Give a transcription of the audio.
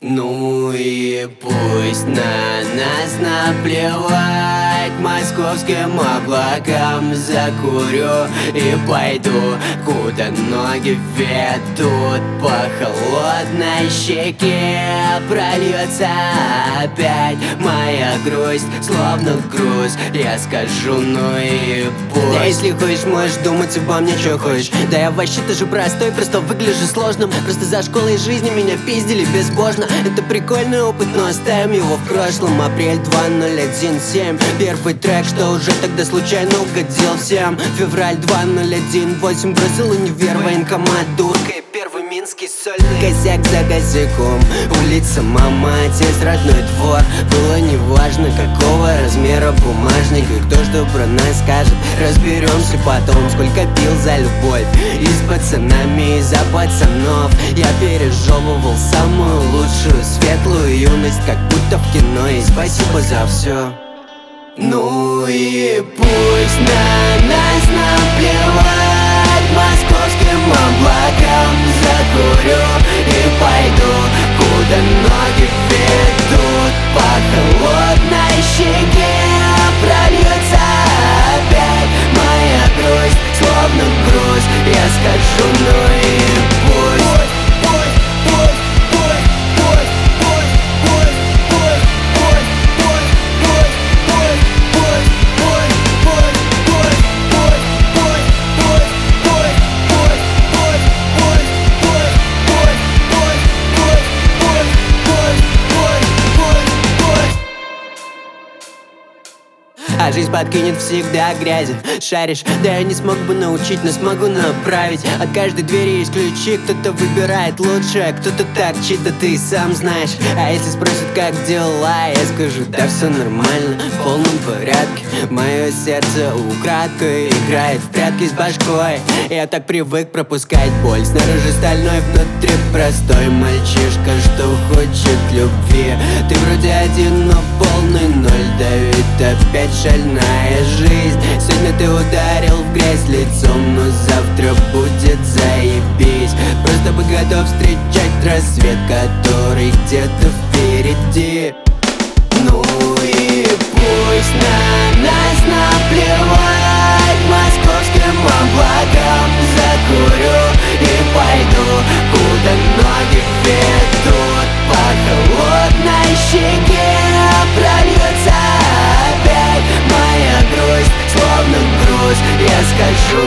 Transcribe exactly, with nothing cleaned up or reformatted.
Ну и пусть на нас наплевать, московским облакам закурю и пойду, куда ноги ведут. По холодной щеке прольется опять моя грусть, словно груз. Я скажу, ну и пусть. Да если хочешь, можешь думать обо мне, что хочешь. Да я вообще тоже простой, просто выгляжу сложным. Просто за школой жизни меня пиздили безбожно. Это прикольный опыт, но оставим его в прошлом. Апрель два ноль один семь. Первый трек, что уже тогда случайно угодил всем. Февраль два ноль один восемь. Бросил универ, военкомат, дурка и первый минский сольный. Косяк за косяком, улица, мама, отец, родной двор. Было неважно, какого размера бумажник и кто что про нас скажет. Разберемся потом, сколько пил за любовь. И с пацанами, и за пацанов. Я пережевывал самую лучшую светлую юность, как будто в кино. И спасибо за все. Ну и пусть на нас наплевать, московским облакам закурю и пойду, куда ноги ведут. По холодной щеке прольется опять моя грусть, словно груз. Я скажу, ну и пусть. А жизнь подкинет всегда грязи. Шаришь, да я не смог бы научить, но смогу направить. От каждой двери есть ключи, кто-то выбирает лучшее, кто-то торчит, да ты сам знаешь. А если спросят, как дела, я скажу, да все нормально, в полном порядке. Мое сердце украдкой играет в прятки с башкой. Я так привык пропускать боль, снаружи стальной, внутри простой мальчишка, что хочет любви. Ты вроде один, но полный ноль. Давит опять шальная жизнь. Сегодня ты ударил в грязь лицом, но завтра будет заебись. Просто бы готов встречать рассвет, который где-то впереди. Ну и пусть на нас наплевать, московским облакам закурю и пойду, куда ноги ведут. По холодной щеке прольется опять моя грусть, словно груз. Я скажу,